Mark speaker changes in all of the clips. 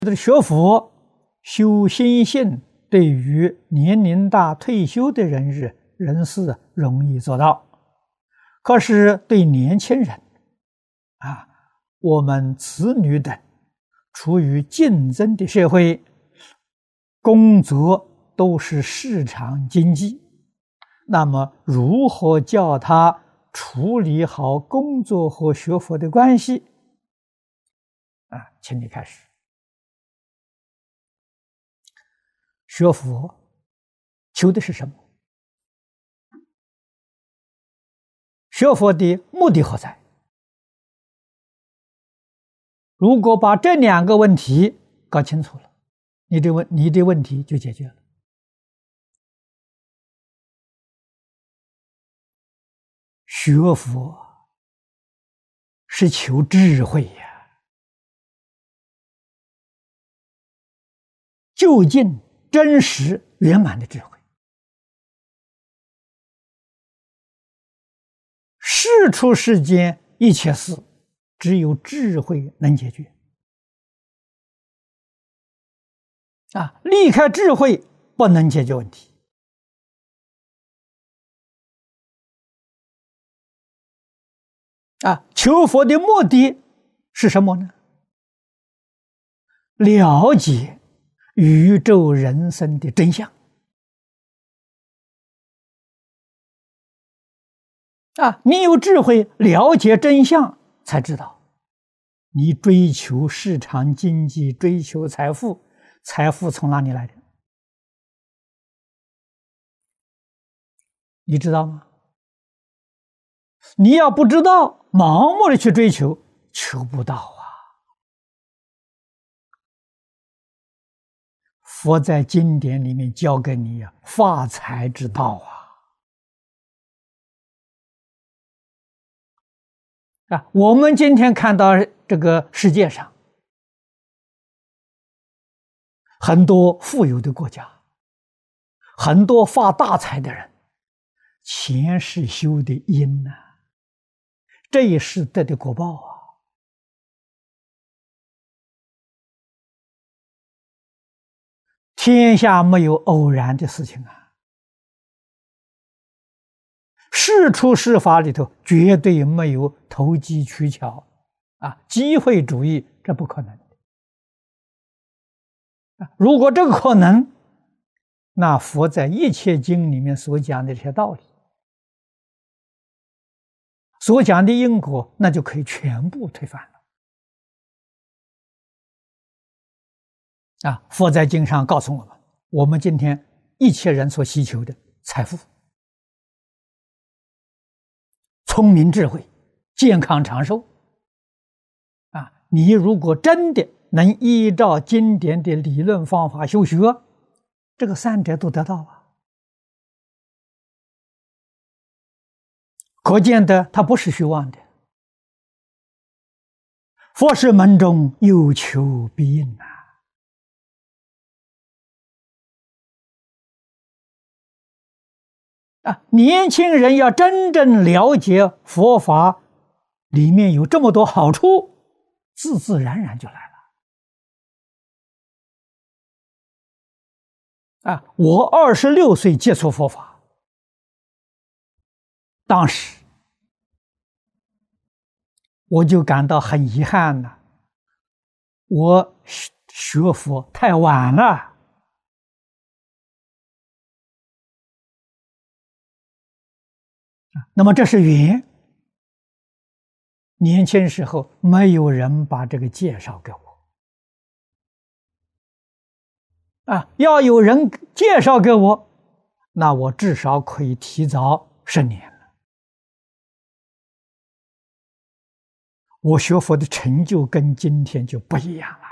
Speaker 1: 学佛修心性，对于年龄大退休的人士容易做到，可是对年轻人我们子女等处于竞争的社会，工作都是市场经济，那么如何叫他处理好工作和学佛的关系请你开始。学佛求的是什么？学佛的目的何在？如果把这两个问题搞清楚了，你的问题就解决了。学佛是求智慧呀，究竟真实圆满的智慧。世出世间一切事，只有智慧能解决离开智慧不能解决问题求佛的目的是什么呢？了解宇宙人生的真相你有智慧了解真相，才知道你追求市场经济，追求财富，财富从哪里来的？你知道吗？你要不知道，盲目的去追求，求不到佛在经典里面教给你发财之道我们今天看到这个世界上很多富有的国家，很多发大财的人，前世修的因这一世得的果报天下没有偶然的事情世出世法里头绝对没有投机取巧机会主义，这不可能如果这个可能，那佛在一切经里面所讲的这些道理，所讲的因果，那就可以全部推翻了佛在经上告诉我们，我们今天一切人所希求的财富、聪明智慧、健康长寿你如果真的能依照经典的理论方法修学，这个三者都得到可见的它不是虚妄的。佛是门中有求必应年轻人要真正了解佛法里面有这么多好处，自自然然就来了我26岁接触佛法，当时我就感到很遗憾我学佛太晚了那么这是缘，年轻时候没有人把这个介绍给我要有人介绍给我，那我至少可以提早10年了。我学佛的成就跟今天就不一样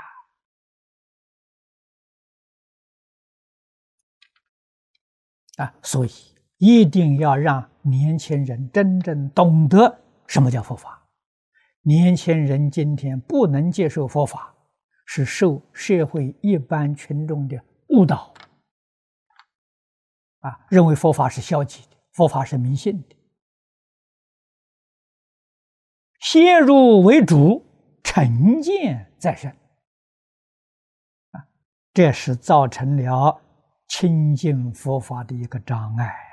Speaker 1: 了所以一定要让年轻人真正懂得什么叫佛法。年轻人今天不能接受佛法，是受社会一般群众的误导认为佛法是消极的，佛法是迷信的。先入为主，成见在身这是造成了亲近佛法的一个障碍。